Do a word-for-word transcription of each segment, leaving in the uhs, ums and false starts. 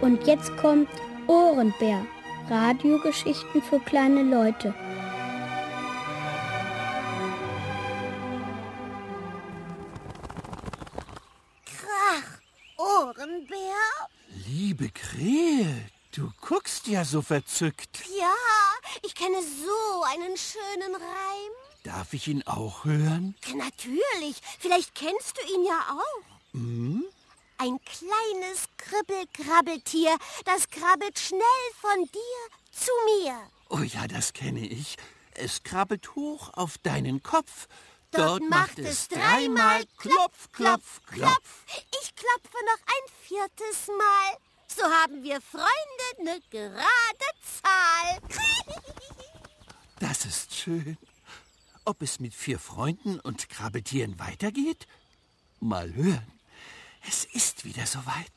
Und jetzt kommt Ohrenbär. Radiogeschichten für kleine Leute. Krach, Ohrenbär? Liebe Krähe, du guckst ja so verzückt. Ja, ich kenne so einen schönen Reim. Darf ich ihn auch hören? Natürlich, vielleicht kennst du ihn ja auch. Hm? Ein kleines Kribbel-Krabbeltier, das krabbelt schnell von dir zu mir. Oh ja, das kenne ich. Es krabbelt hoch auf deinen Kopf. Dort, Dort macht es dreimal Klopf, Klopf, Klopf. Ich klopfe noch ein viertes Mal. So haben wir Freunde eine gerade Zahl. Das ist schön. Ob es mit vier Freunden und Krabbeltieren weitergeht? Mal hören. Es ist wieder soweit.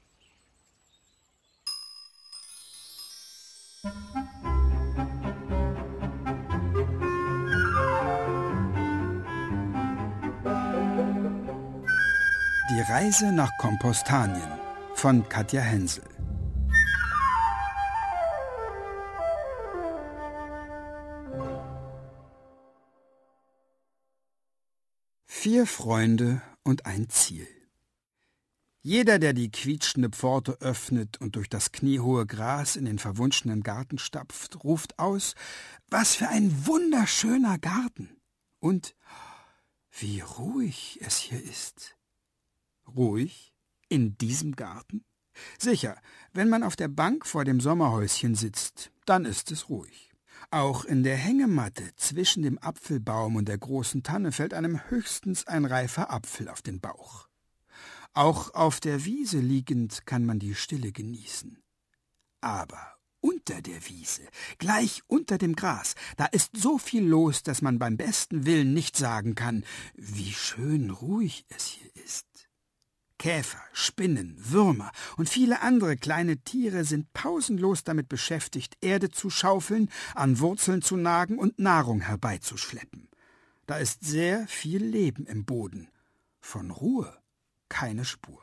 Die Reise nach Kompostanien von Katja Hensel. Vier Freunde und ein Ziel. Jeder, der die quietschende Pforte öffnet und durch das kniehohe Gras in den verwunschenen Garten stapft, ruft aus, was für ein wunderschöner Garten! Und wie ruhig es hier ist. Ruhig? In diesem Garten? Sicher, wenn man auf der Bank vor dem Sommerhäuschen sitzt, dann ist es ruhig. Auch in der Hängematte zwischen dem Apfelbaum und der großen Tanne fällt einem höchstens ein reifer Apfel auf den Bauch. Auch auf der Wiese liegend kann man die Stille genießen. Aber unter der Wiese, gleich unter dem Gras, da ist so viel los, dass man beim besten Willen nicht sagen kann, wie schön ruhig es hier ist. Käfer, Spinnen, Würmer und viele andere kleine Tiere sind pausenlos damit beschäftigt, Erde zu schaufeln, an Wurzeln zu nagen und Nahrung herbeizuschleppen. Da ist sehr viel Leben im Boden. Von Ruhe keine Spur.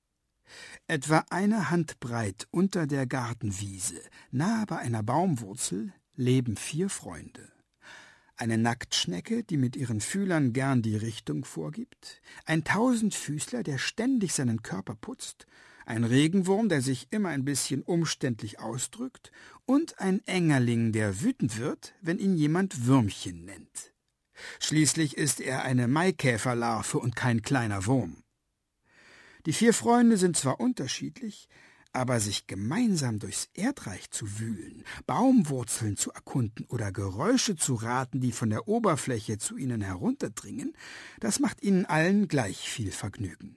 Etwa eine Handbreit unter der Gartenwiese, nahe bei einer Baumwurzel, leben vier Freunde. Eine Nacktschnecke, die mit ihren Fühlern gern die Richtung vorgibt, ein Tausendfüßler, der ständig seinen Körper putzt, ein Regenwurm, der sich immer ein bisschen umständlich ausdrückt, und ein Engerling, der wütend wird, wenn ihn jemand Würmchen nennt. Schließlich ist er eine Maikäferlarve und kein kleiner Wurm. Die vier Freunde sind zwar unterschiedlich, aber sich gemeinsam durchs Erdreich zu wühlen, Baumwurzeln zu erkunden oder Geräusche zu raten, die von der Oberfläche zu ihnen herunterdringen, das macht ihnen allen gleich viel Vergnügen.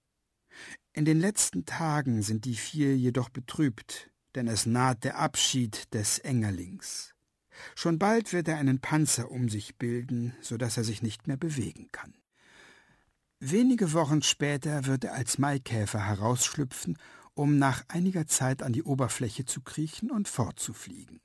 In den letzten Tagen sind die vier jedoch betrübt, denn es naht der Abschied des Engerlings. Schon bald wird er einen Panzer um sich bilden, so dass er sich nicht mehr bewegen kann. Wenige Wochen später wird er als Maikäfer herausschlüpfen, um nach einiger Zeit an die Oberfläche zu kriechen und fortzufliegen.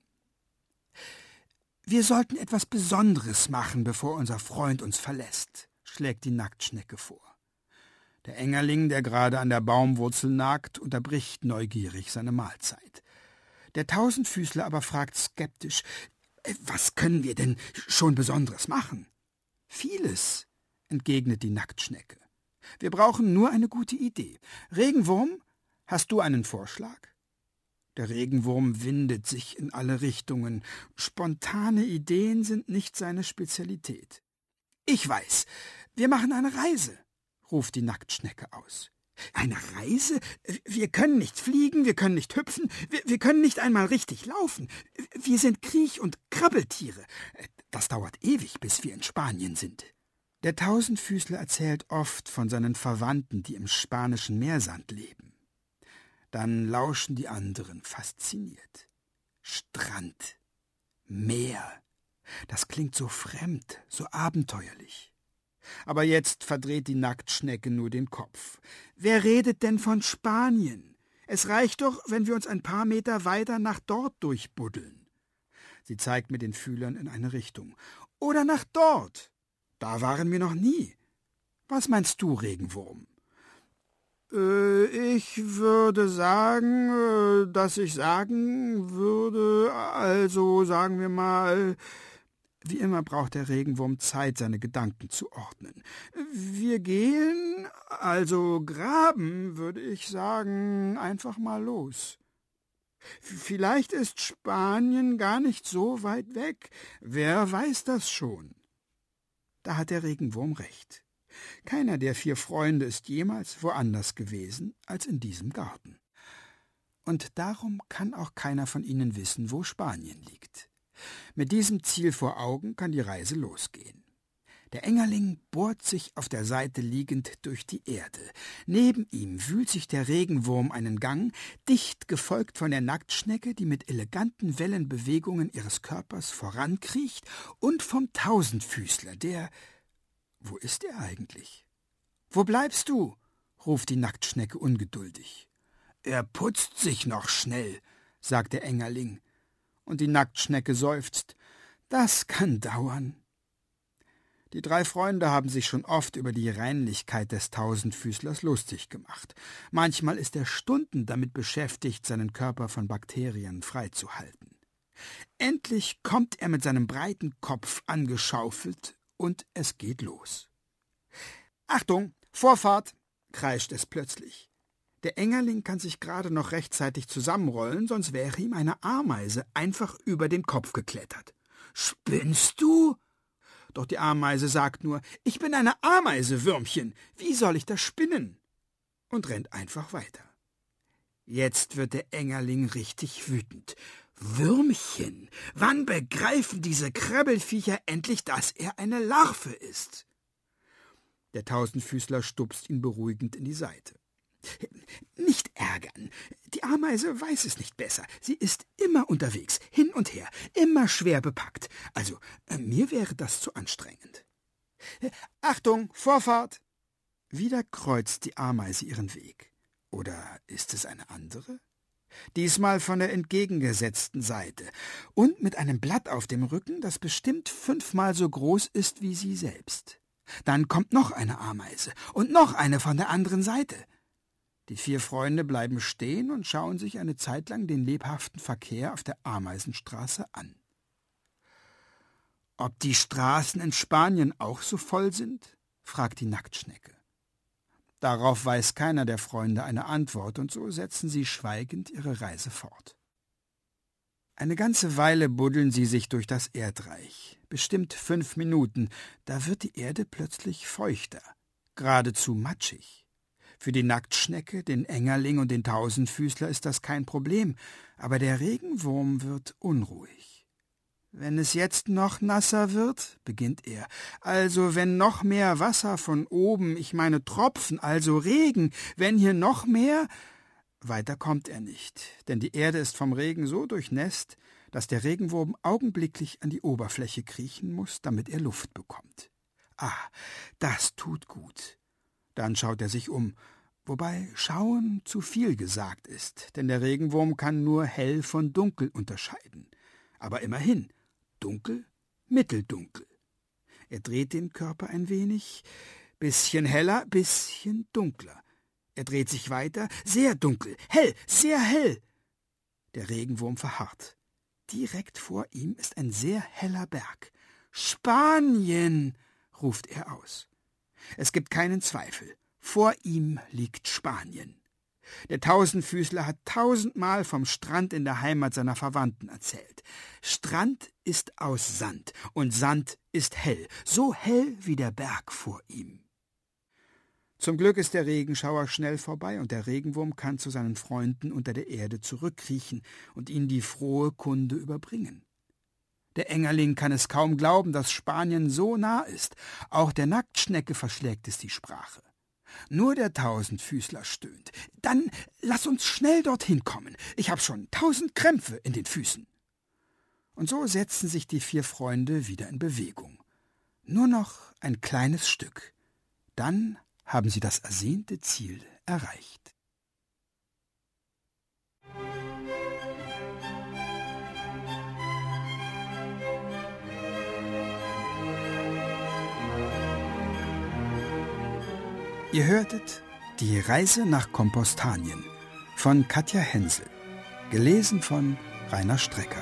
»Wir sollten etwas Besonderes machen, bevor unser Freund uns verlässt«, schlägt die Nacktschnecke vor. Der Engerling, der gerade an der Baumwurzel nagt, unterbricht neugierig seine Mahlzeit. Der Tausendfüßler aber fragt skeptisch, »Was können wir denn schon Besonderes machen?« »Vieles«, entgegnet die Nacktschnecke. »Wir brauchen nur eine gute Idee. Regenwurm, hast du einen Vorschlag?« Der Regenwurm windet sich in alle Richtungen. Spontane Ideen sind nicht seine Spezialität. »Ich weiß, wir machen eine Reise«, ruft die Nacktschnecke aus. »Eine Reise? Wir können nicht fliegen, wir können nicht hüpfen, wir, wir können nicht einmal richtig laufen. Wir sind Kriech- und Krabbeltiere. Das dauert ewig, bis wir in Spanien sind.« Der Tausendfüßler erzählt oft von seinen Verwandten, die im spanischen Meersand leben. Dann lauschen die anderen fasziniert. Strand, Meer, das klingt so fremd, so abenteuerlich. Aber jetzt verdreht die Nacktschnecke nur den Kopf. Wer redet denn von Spanien? Es reicht doch, wenn wir uns ein paar Meter weiter nach dort durchbuddeln. Sie zeigt mit den Fühlern in eine Richtung. Oder nach dort. Da waren wir noch nie. Was meinst du, Regenwurm? Äh, ich würde sagen, äh, dass ich sagen würde, also sagen wir mal, wie immer braucht der Regenwurm Zeit, seine Gedanken zu ordnen. Wir gehen, also graben, würde ich sagen, einfach mal los. Vielleicht ist Spanien gar nicht so weit weg. Wer weiß das schon? Da hat der Regenwurm recht. Keiner der vier Freunde ist jemals woanders gewesen als in diesem Garten. Und darum kann auch keiner von ihnen wissen, wo Spanien liegt. Mit diesem Ziel vor Augen kann die Reise losgehen. Der Engerling bohrt sich auf der Seite liegend durch die Erde. Neben ihm wühlt sich der Regenwurm einen Gang, dicht gefolgt von der Nacktschnecke, die mit eleganten Wellenbewegungen ihres Körpers vorankriecht, und vom Tausendfüßler, der... Wo ist er eigentlich? »Wo bleibst du?« ruft die Nacktschnecke ungeduldig. »Er putzt sich noch schnell«, sagt der Engerling. Und die Nacktschnecke seufzt. »Das kann dauern.« Die drei Freunde haben sich schon oft über die Reinlichkeit des Tausendfüßlers lustig gemacht. Manchmal ist er Stunden damit beschäftigt, seinen Körper von Bakterien freizuhalten. Endlich kommt er mit seinem breiten Kopf angeschaufelt, und es geht los. »Achtung, Vorfahrt!« kreischt es plötzlich. Der Engerling kann sich gerade noch rechtzeitig zusammenrollen, sonst wäre ihm eine Ameise einfach über den Kopf geklettert. »Spinnst du?« Doch die Ameise sagt nur, »Ich bin eine Ameise, Würmchen. Wie soll ich das spinnen?« und rennt einfach weiter. Jetzt wird der Engerling richtig wütend. »Würmchen, wann begreifen diese Krabbelfiecher endlich, dass er eine Larve ist?« Der Tausendfüßler stupst ihn beruhigend in die Seite. »Nicht ärgern. Die Ameise weiß es nicht besser. Sie ist immer unterwegs, hin und her, immer schwer bepackt. Also, äh, mir wäre das zu anstrengend.« »Achtung, Vorfahrt!« Wieder kreuzt die Ameise ihren Weg. Oder ist es eine andere? Diesmal von der entgegengesetzten Seite und mit einem Blatt auf dem Rücken, das bestimmt fünfmal so groß ist wie sie selbst. Dann kommt noch eine Ameise und noch eine von der anderen Seite. Die vier Freunde bleiben stehen und schauen sich eine Zeit lang den lebhaften Verkehr auf der Ameisenstraße an. »Ob die Straßen in Spanien auch so voll sind?« fragt die Nacktschnecke. Darauf weiß keiner der Freunde eine Antwort, und so setzen sie schweigend ihre Reise fort. Eine ganze Weile buddeln sie sich durch das Erdreich, bestimmt fünf Minuten, da wird die Erde plötzlich feuchter, geradezu matschig. Für die Nacktschnecke, den Engerling und den Tausendfüßler ist das kein Problem, aber der Regenwurm wird unruhig. »Wenn es jetzt noch nasser wird«, beginnt er, »also wenn noch mehr Wasser von oben, ich meine Tropfen, also Regen, wenn hier noch mehr...« Weiter kommt er nicht, denn die Erde ist vom Regen so durchnässt, dass der Regenwurm augenblicklich an die Oberfläche kriechen muss, damit er Luft bekommt. Ah, das tut gut. Dann schaut er sich um, wobei schauen zu viel gesagt ist, denn der Regenwurm kann nur hell von dunkel unterscheiden. Aber immerhin, dunkel, mitteldunkel. Er dreht den Körper ein wenig, bisschen heller, bisschen dunkler. Er dreht sich weiter, sehr dunkel, hell, sehr hell. Der Regenwurm verharrt. Direkt vor ihm ist ein sehr heller Berg. »Spanien«, ruft er aus. Es gibt keinen Zweifel. Vor ihm liegt Spanien. Der Tausendfüßler hat tausendmal vom Strand in der Heimat seiner Verwandten erzählt. Strand ist aus Sand und Sand ist hell, so hell wie der Berg vor ihm. Zum Glück ist der Regenschauer schnell vorbei und der Regenwurm kann zu seinen Freunden unter der Erde zurückkriechen und ihnen die frohe Kunde überbringen. Der Engerling kann es kaum glauben, dass Spanien so nah ist. Auch der Nacktschnecke verschlägt es die Sprache. Nur der Tausendfüßler stöhnt. »Dann lass uns schnell dorthin kommen. Ich habe schon tausend Krämpfe in den Füßen.« Und so setzen sich die vier Freunde wieder in Bewegung. Nur noch ein kleines Stück. Dann haben sie das ersehnte Ziel erreicht. Ihr hörtet Die Reise nach Kompostanien von Katja Hensel. Gelesen von Rainer Strecker.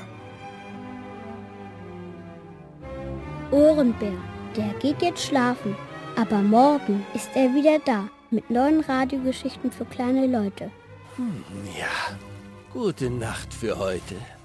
Ohrenbär, der geht jetzt schlafen. Aber morgen ist er wieder da mit neuen Radiogeschichten für kleine Leute. Hm, ja, gute Nacht für heute.